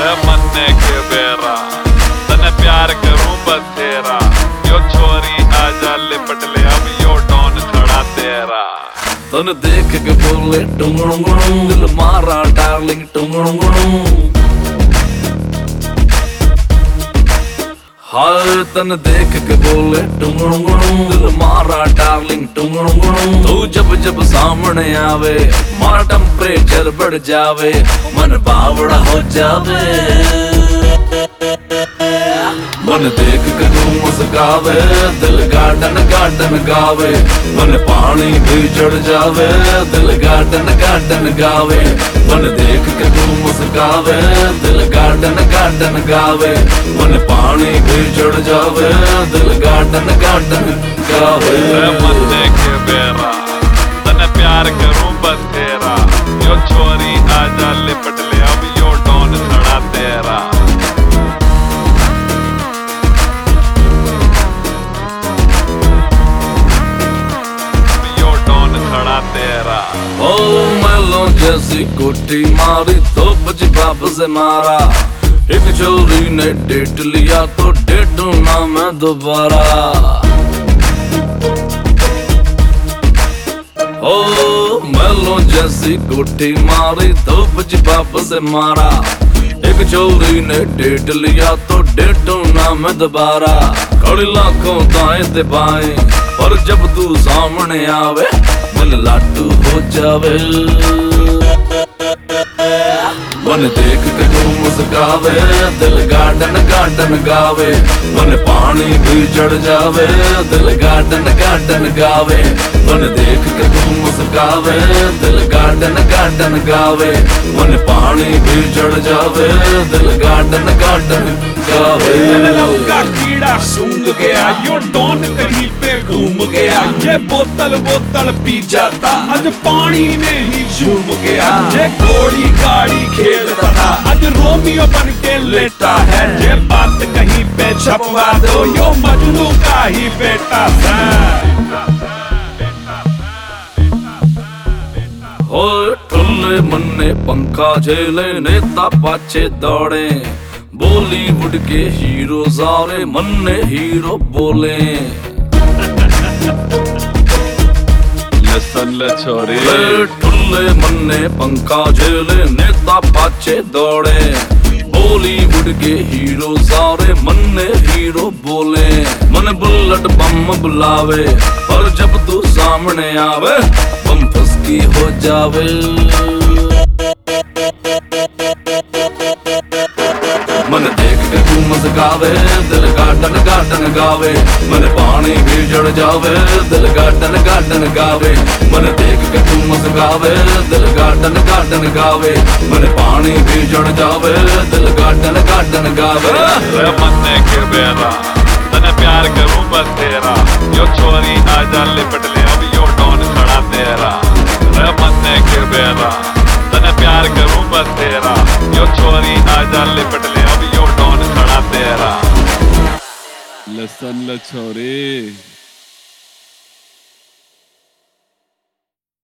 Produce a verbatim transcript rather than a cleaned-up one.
मन्ने के बेरा तने प्यार करूं बस तेरा। यो छोरी आजा लिपट ले अब यो डॉन खड़ा तेरा। तन देख के बोले टुंगड़ुंगड़ू दिल मारा डार्लिंग टुंगड़ुंगड़ू। हाय तन देख के बोले टुंगड़ुंगड़ू दिल मारा डार्लिंग टुंगड़ुंगड़ू। तू जब जब सामने आवे मारा टेम्परेचर बढ़ जावे मन बावड़ा हो जावे। मन देख के तू मुस्कावे दिल गार्डन गार्डन गावे मन पानी भी चढ़ जावे दिल गार्डन गार्डन गावे। मन देख के तू मुस्कावे दिल गार्डन गार्डन गावे मन पानी भी चढ़ जावे दिल गार्डन गार्डन गावे। मन्ने के बेरा तने प्यार करूं बस तेरा। यो छोरी आजा लिपट ले अब यो डॉन खड़ा तेरा। तेरा ओ मैलों जैसी कोठी मारी तो बाप से मारा। एक चोरी ने डेट लिया तो डेटू ना मैं दोबारा। ओ मैलों जैसी कोठी मारी तो बाप से मारा। एक चोरी ने डेट लिया तो डेटू ना मैं दोबारा। कड़ी लाखों दाएं ते बाएं पर जब तू सामने आवे मन लाडू हो जावे। मन देख के तू मुस्कावे दिल गार्डन गार्डन गावे मन पानी भी चढ़ जावे दिल गार्डन गार्डन गावे। मन देख के तू मुस्कावे दिल गार्डन गार्डन गावे मन पानी भी चढ़ जावे दिल गार्डन गार्डन गावे। लौका कीड़ा सूंघ गया यो डॉन कहीं पे घूम गया। ये बोतल बोतल पी जाता आज पानी में ही झूम गया। ये घोड़ी गाड़ी खेलता था आज रोमियो बन के लेटा है। ये बात कहीं पे छपवा दो यो मजनू का ही बेटा था। हो टुल्ले मन्ने पंखा झेले नेता पाछे दौड़े। बॉलीवुड के हीरो सारे मन्ने हीरो बोले। लसन ले छोरी टुल्ले मन्ने पंखा झेले नेता पाछे दौड़े। बॉलीवुड के हीरो सारे मन्ने हीरो बोले। मन बुलेट बम बुलावे और जब तू सामने आवे बम फुसकी हो जावे। मन देख के तू मुस्कावे दिल गार्डन गार्डन गावे मन पानी भी चढ़ जावे दिल गार्डन गार्डन गावे। मन देख के तू मुस्कावे दिल गार्डन गार्डन गावे मन पानी भी चढ़ जावे दिल गार्डन गार्डन गावे। मन्ने के बेरा तने प्यार करूं बस तेरा। यो छोरी आजा लिपट ले अब यो डॉन खड़ा तेरा। मन्ने के बेरा तने प्यार करूं बस तेरा। यो छोरी आजा लिपट ले अब यो डॉन खड़ा तेरा। लसन ल छोरी।